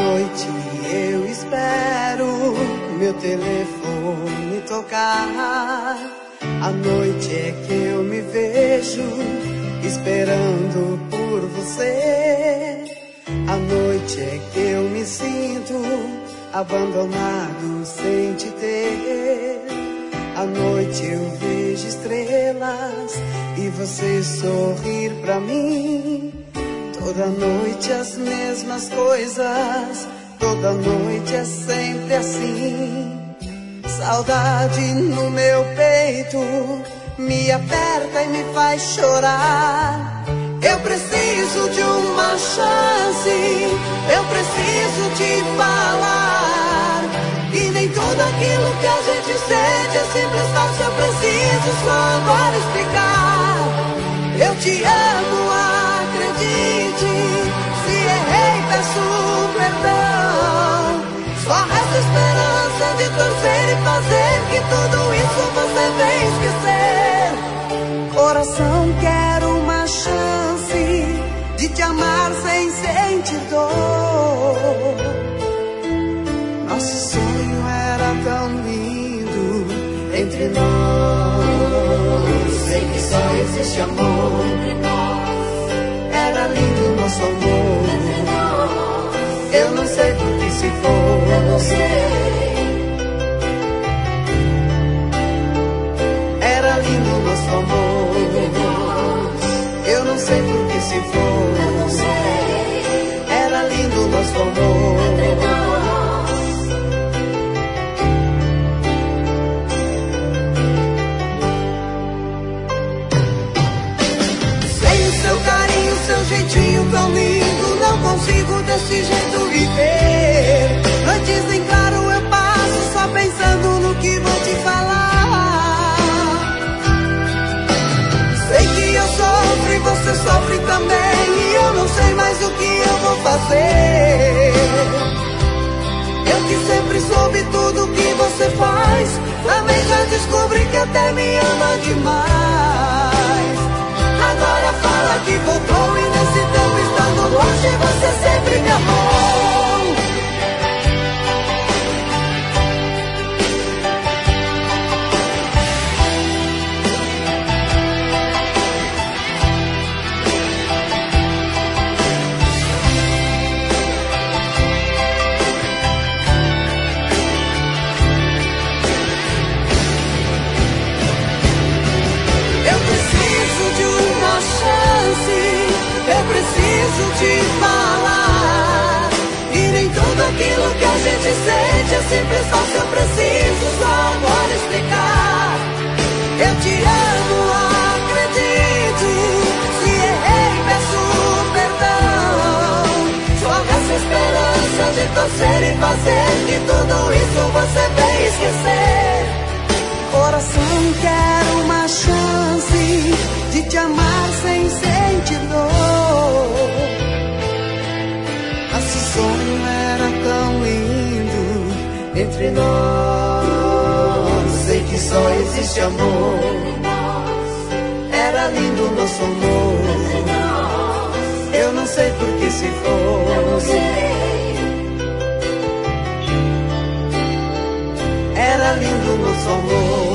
noite eu espero meu telefone tocar. À noite é que eu me vejo esperando por você. À noite é que eu me sinto abandonado sem te ter. À noite eu vejo estrelas e você sorrir pra mim. Toda noite as mesmas coisas, toda noite é sempre assim. Saudade no meu peito me aperta e me faz chorar. Eu preciso de uma chance, eu preciso te falar. E nem tudo aquilo que a gente sente é simples, fácil, eu preciso só agora explicar. Eu te amo, acredite, se errei peço perdão. Só resta esperança de torcer e fazer que tudo isso você vem esquecer. Coração, quero uma chance de te amar sem sentir dor. Nosso sonho era tão lindo entre nós. Sei que só existe amor entre nós. Era lindo nosso amor. Eu não sei por que se for. Eu não sei. Era lindo nosso amor. Eu não sei por que se for. Eu não sei. Era lindo nosso amor. Sem o seu carinho, seu jeitinho tão lindo, não consigo desse jeito viver. Noites em claro eu passo só pensando no que vou te falar. Sei que eu sofro e você sofre também, e eu não sei mais o que eu vou fazer. Eu que sempre soube tudo que você faz, também já descobri que até me ama demais. Agora fala que voltou e nesse tempo estando longe você sempre me amou. Eu preciso te falar. E nem tudo aquilo que a gente sente é simples, fácil, eu preciso só agora explicar. Eu te amo, acredite, se errei peço perdão. Só resta esperança de torcer e fazer que tudo isso você vem esquecer. Coração, quero uma chance de te amar sem sentir dor. Nosso sonho era tão lindo entre nós. Sei que só existe amor. Era lindo nosso amor. Eu não sei por que se for. Eu não sei. Era lindo nosso amor.